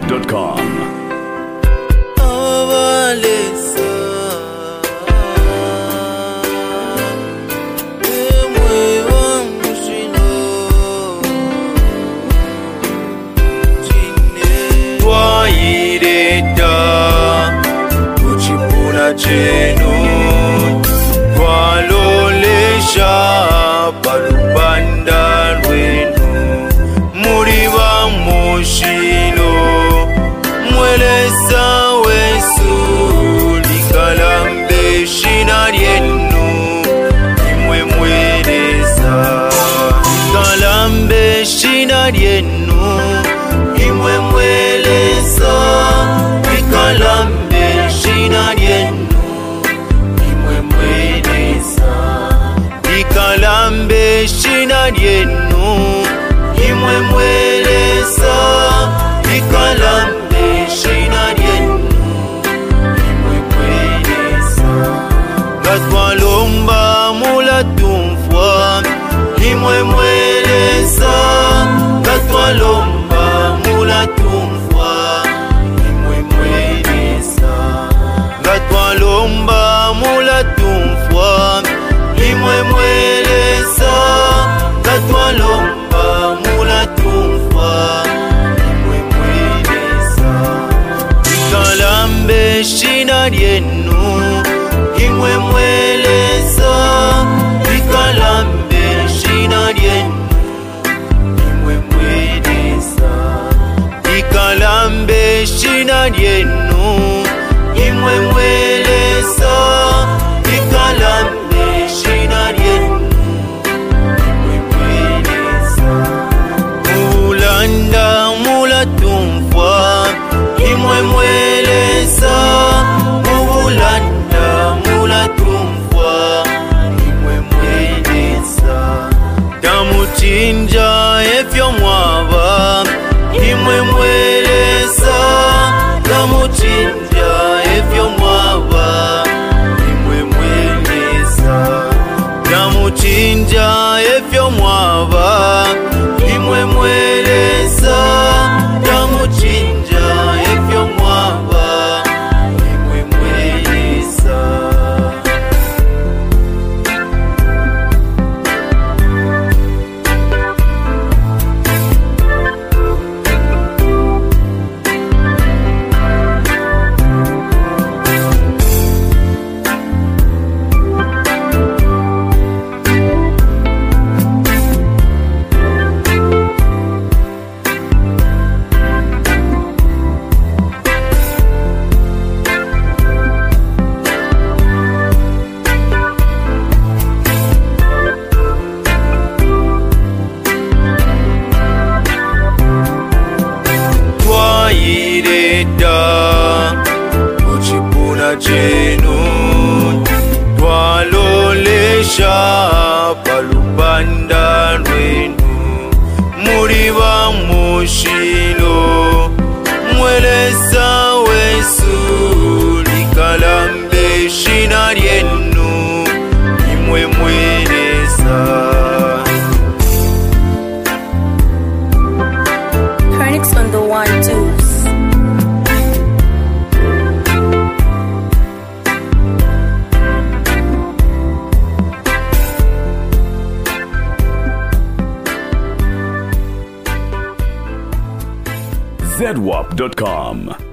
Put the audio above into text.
ZWAP.com. Chenu twalolesha palubanda lwenu muliba mushilo mwelesa wesu likalambe shina lyenu imwe mwelesa likalambe shina lyenu imwe mwelesa likalambe shina lyenu likalambe shina lyenu imwe mwelesa likalambe shina lyenu imwe mwelesa ngatwalomba mulatumfwa imwe mwelesa ngatwalomba mulatumfwa imwe mwelesa ngatwalomba mulatumfwa imwe mwelesa ngatwalomba mulatumfwa imwe mwelesa likalambe shina lyenu imwe mwelesa likalambe shina lyenu imwe mwelesa likalambe shina lyenu imwe mwelesa likalambe shina lyenu imwe mwelesa mulanda mulatumfwa imwe mwelesa mulanda mulatumfwa imwe mwelesa tamuchinja efyo mwaba imwe mwelesa tamuchinja efyo mwaba imwe mwelesa tamuchinja efyo mwaba imwe mwelesa tamuchinja efyo mwaba imwe mwelesa chenu twalolesha palubanda lwenu muliba mushilo mwelesa wesu likalambe shina lyenu imwe mwelesa Chronix on the 1-2s. ZWAP.com.